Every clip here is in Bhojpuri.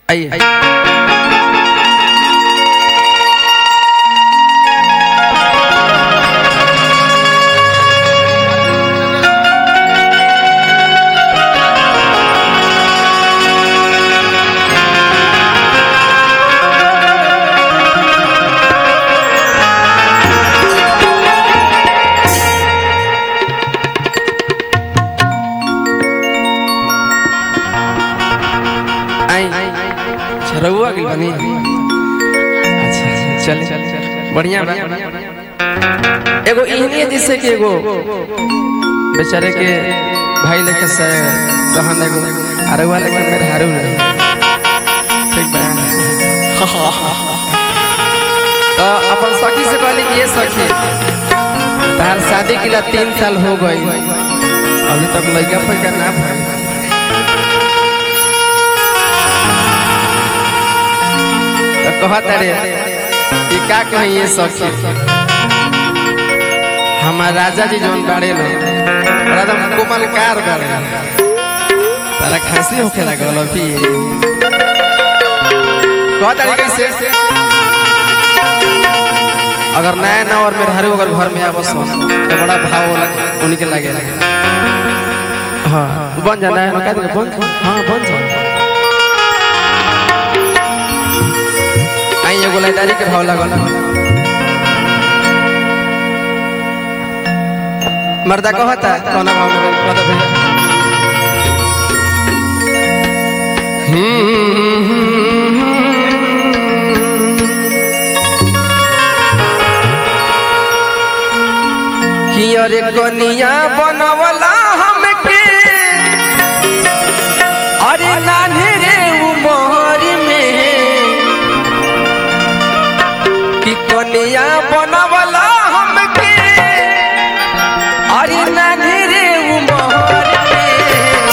आइए रहुआ की बनी। अच्छा चल बढ़िया एगो इन्हीं जैसे कि एगो बेचारे के भाई लेके से रहन एगो अरवा लेके मेरे हारू नहीं ठीक बा। तो अपन सखी से कहली कि ये सखी तार शादी के लिए 3 साल हो गई अभी तक लड़का फैका ना भइल। कहता रे कि का कहीं ये सखी हमार राजा जी जोन बाड़े लो बड़ा दम कोमल कार बाड़े तारा खांसी होखे लागल अभी कहता रे कैसे अगर नया ना और मेरे हरे अगर घर में आवस तो बड़ा भाव उनके लगे हाँ बन जाना है ना का बन हाँ बन जा एगो लैदारी के भाव लगल मर्दा कहता कौन भाव में कहता भैया कि अरे कनिया बनवला हमके अरे नान्हे रे उमर में कि कनिया बनवला हमके अरे नान्हे रे उमर में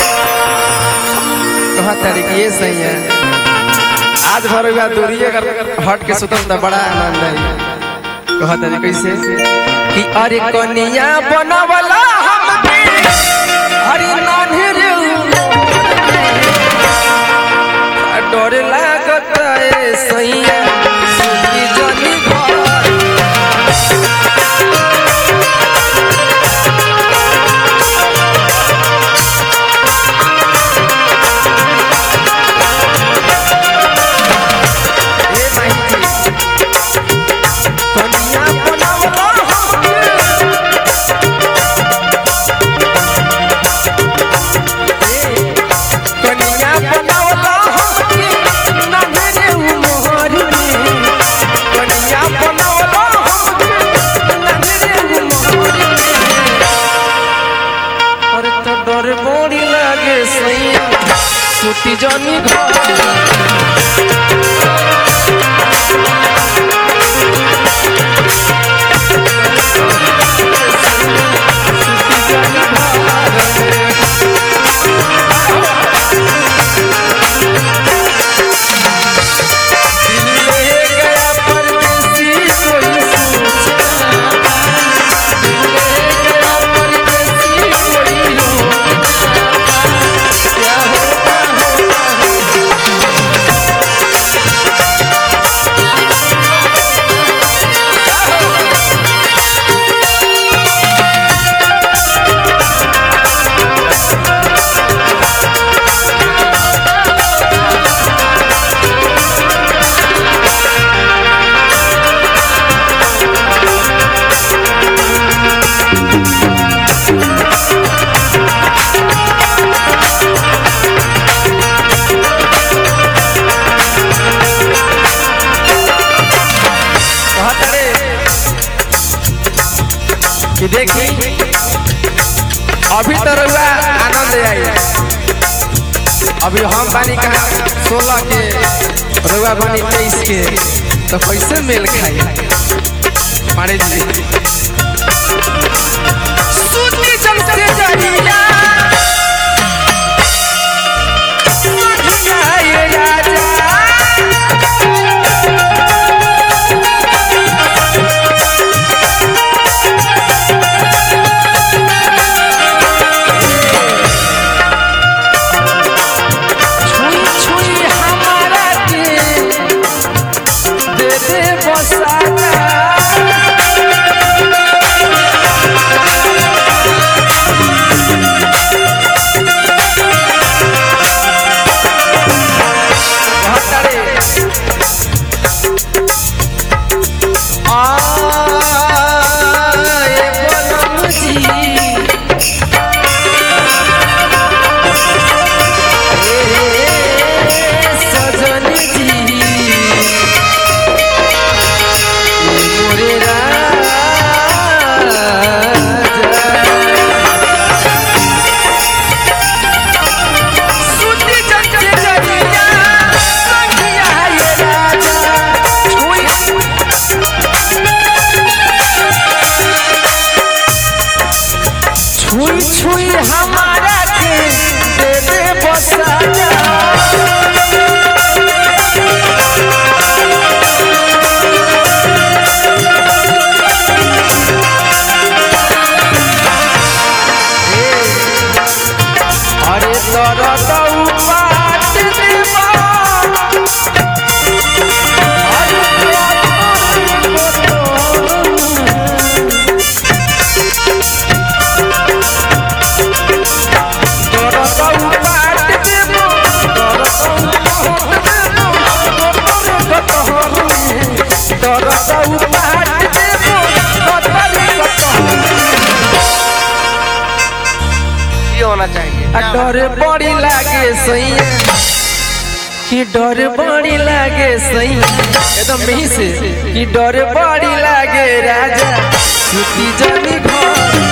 कहता रे ये सही है आज भर हुआ दूरी अगर हट के सुतम तो बड़ा आनंद है। कहता रे कैसे कि अरे कनिया बनवला हमके अरे नान्हे रे डर लागत है सैया सुनी जनी सुती जनी कि देखी अभी तो रहुआ आनंद आई अभी हम बानी कहा 16 के रहुआ बानी 23 के तो कैसे मेल खाई मारे जी सुनी जल से जाइया छुई छुई हमारा डर बड़ी लागे सैया कि डर बड़ी लागे सैया एकदम मिही से कि डर बड़ी लागे राजा सुती जानी घर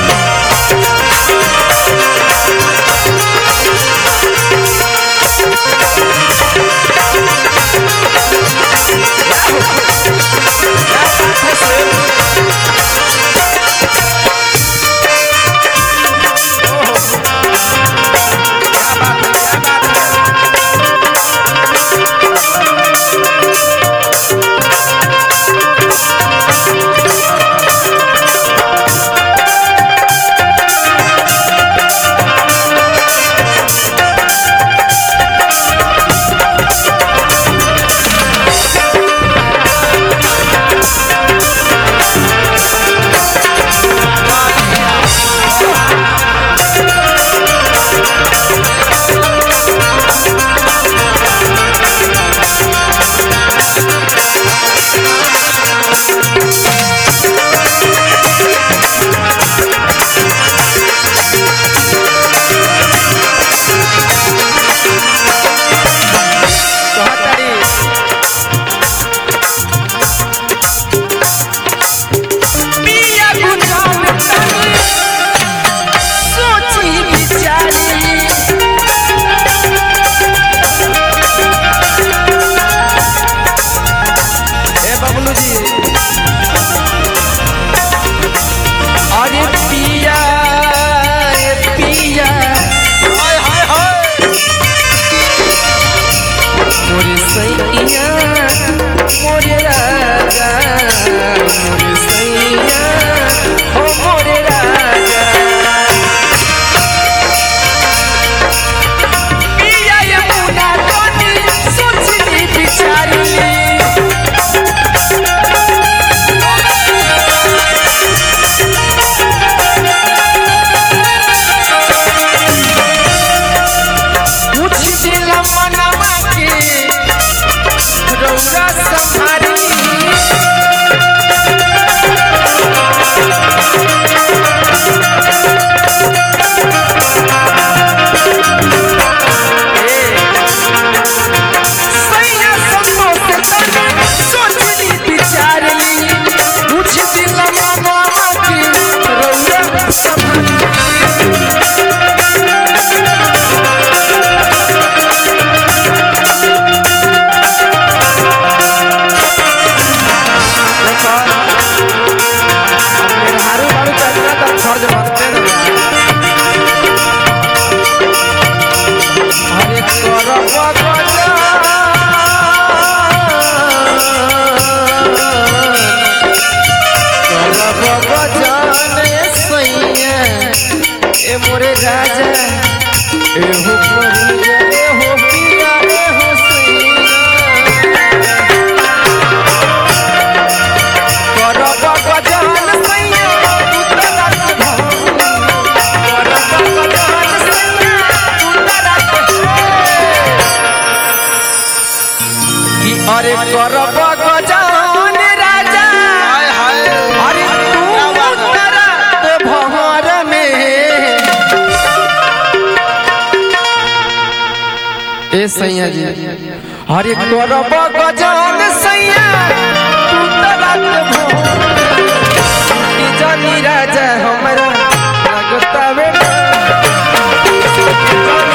मोरे राजा एहो परिया एहो पिया एहो सैया करब गजान सैया उतरत करब गजान सैया उतरत कि अरे करब गजान राजा हाय हाय अरे तू उतरत भवर में ए सैया जी हरे करब गजान सैया तू तरत भोर जानी राजा हमरा लगता बेटा